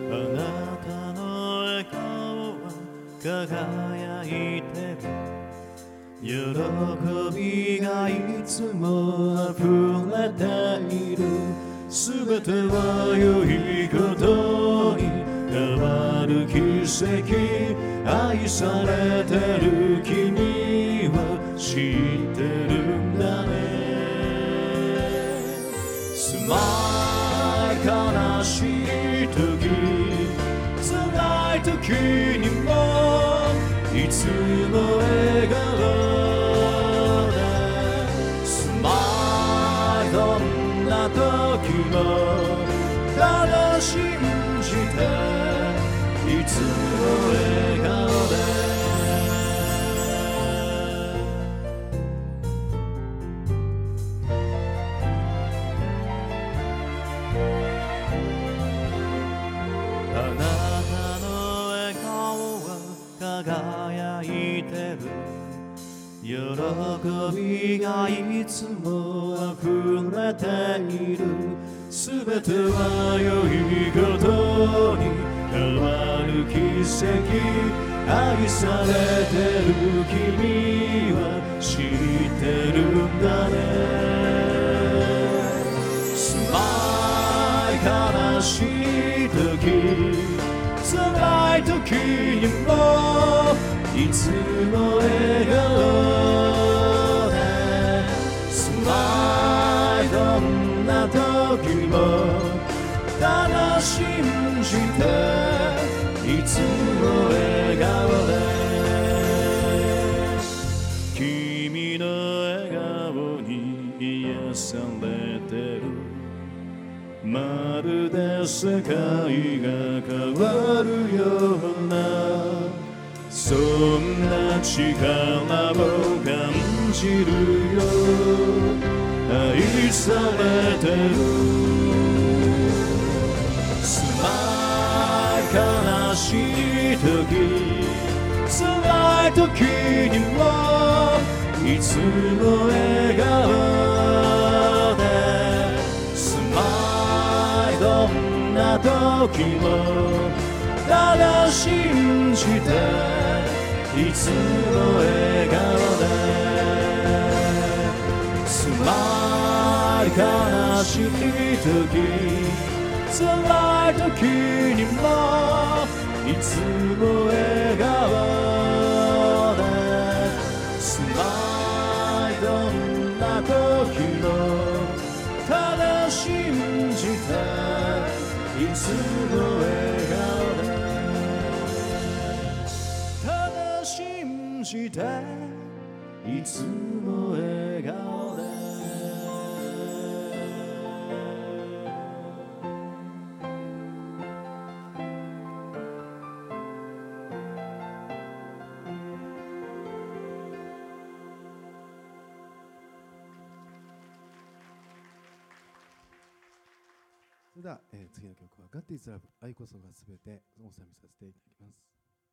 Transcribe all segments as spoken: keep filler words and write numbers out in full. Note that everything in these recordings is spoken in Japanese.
あなたの笑顔は輝いてる。喜びがいつも溢れている。すべては良いことに変わる奇跡。愛されてる君は知ってるんだね。スマイル悲しい時、辛い時にもいつも笑顔で。スマイルどんな時もただ信じて、いつも笑顔で。あなたの笑顔は輝いてる。喜びがいつも溢れている。すべては良いことに変わる奇跡。愛されてる君は知ってるんだね。スマイル悲しい時、辛い時にもいつも笑顔で。スマイルどんな時もただ信じて、いつも笑顔で。君の笑顔に癒されてる。まるで世界が変わるような、そんな力を感じるよ。愛されてる。スマイル悲しい時、辛い時にもいつも笑顔で。スマイルどんな時もただ信じて、いつも笑顔で。スマイル悲しい時、辛い時にもいつも笑顔で。スマイルどんな時もただ信じて、いつも笑顔で。ただ信じて、いつも笑顔で。 それでは、えー、次の曲は God is Love 愛こそがすべてお納めさせていただきます。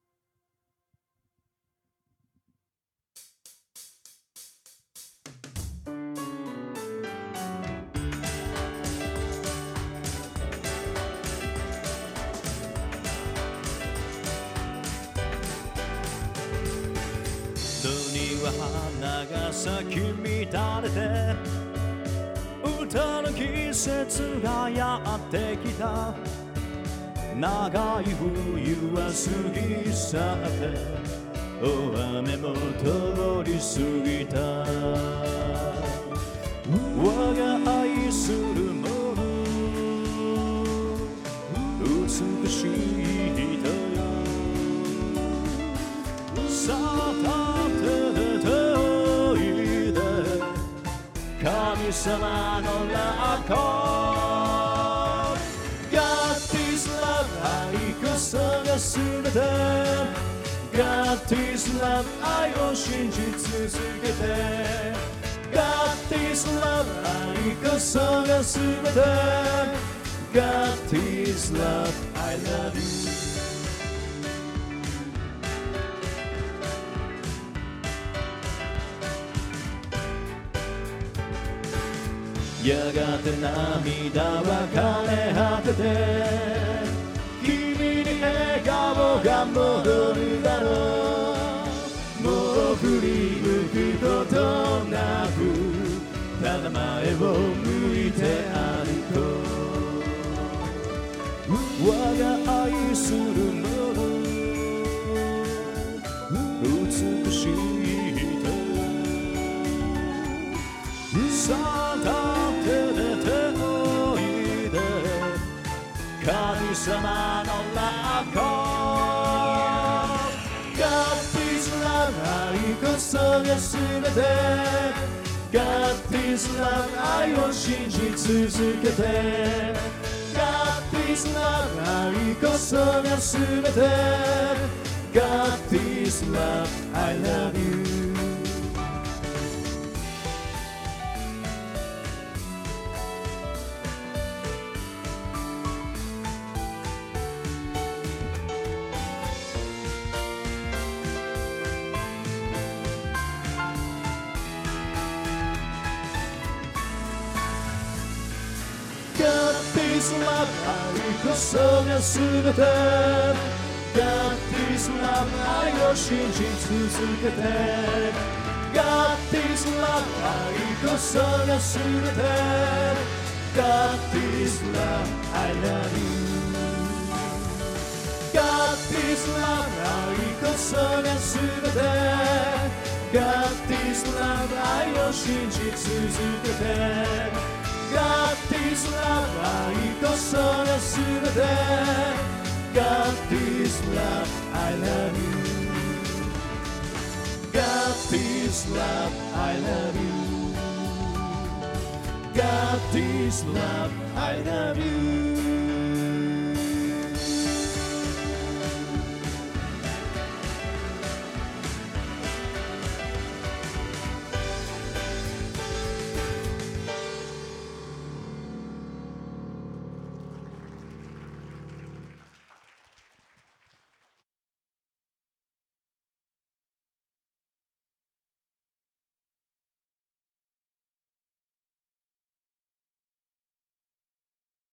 には花が咲き乱れて、歌の季節がやってきた。長い冬は過ぎ去って、大雨も通り過ぎた。我が愛する者、美しい人よ、さあ立てておいで、神様の中。God is love 愛こそがすべて。 God is love 愛を信じ続けて。 God is love 愛こそがすべて。 God is love I love you。やがて涙は枯れ果てて、 を向いて歩こう。我が愛するもの、美しい人、さあ立てて手をいで神様の中。God is love 愛こそがすべて。God is love 愛を信じ続けて。God is love 愛こそがすべて。God is love I love you。God is love 愛こそがすべて。God is love 愛を信じ続けて。God is love 愛こそがすべて。God is love I love you。 God is love 愛こそがすべて。God is love 愛を信じ続けて。God is love 愛こそがすべて。God is love I love you。 God is love I love you。 God is love I love you。